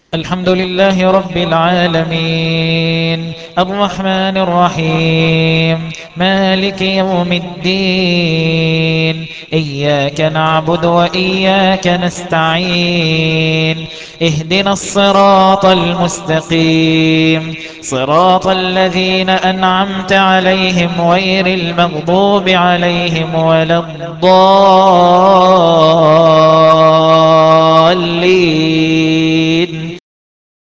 الحمد لله رب العالمين الرحمن الرحيم مالك يوم الدين إياك نعبد وإياك نستعين اهدنا الصراط المستقيم صراط الذين أنعمت عليهم غير المغضوب عليهم ولا الضالين